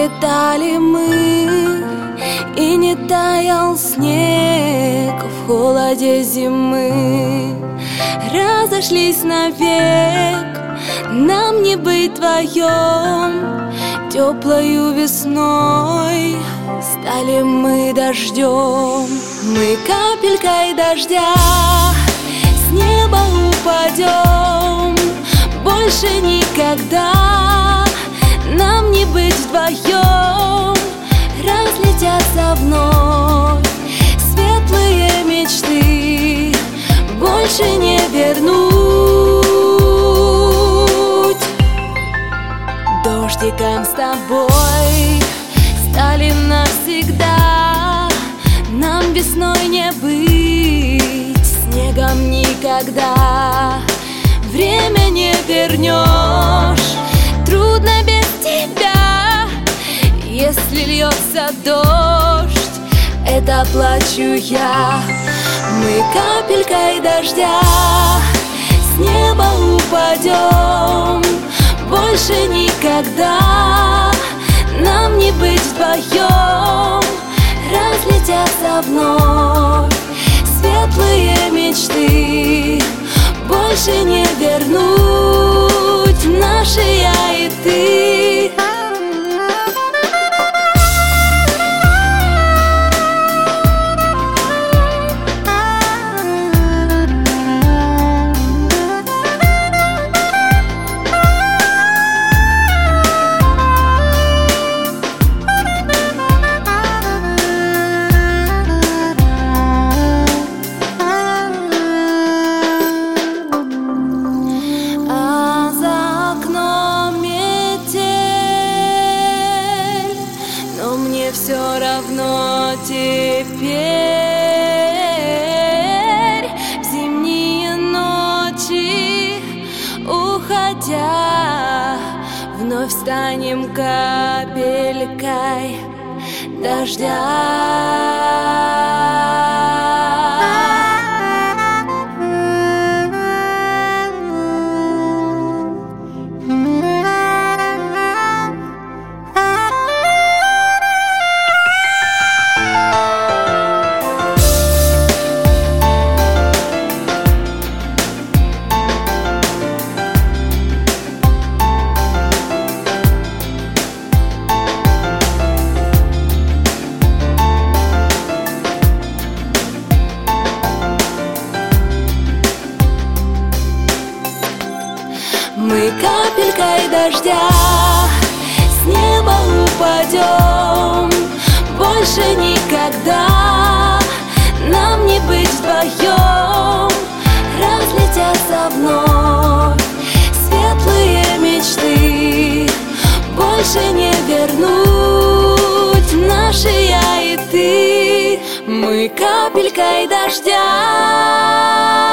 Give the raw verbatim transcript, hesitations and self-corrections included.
летали мы, и не таял снег в холоде зимы. Разошлись навек, нам не быть вдвоем. Теплою весной стали мы дождем. Мы капелькой дождя с неба упадем. Больше никогда нам не быть вдвоем. Разлетятся вновь светлые мечты, больше не вернуть. Дождиком с тобой стали навсегда. Нам весной не быть, снегом никогда. Время не вернешь, трудно без тебя. Если льется дождь, это плачу я. Мы капелькой дождя с неба упадем. Больше никогда нам не быть вдвоем. Разлетятся вновь светлые мечты, больше не вернуть наши я и ты. Все равно теперь в зимние ночи, уходя, вновь станем капелькой дождя. Мы капелькой дождя с неба упадем. Больше никогда нам не быть вдвоем. Разлетятся вновь светлые мечты, больше не вернуть наши я и ты. Мы капелькой дождя.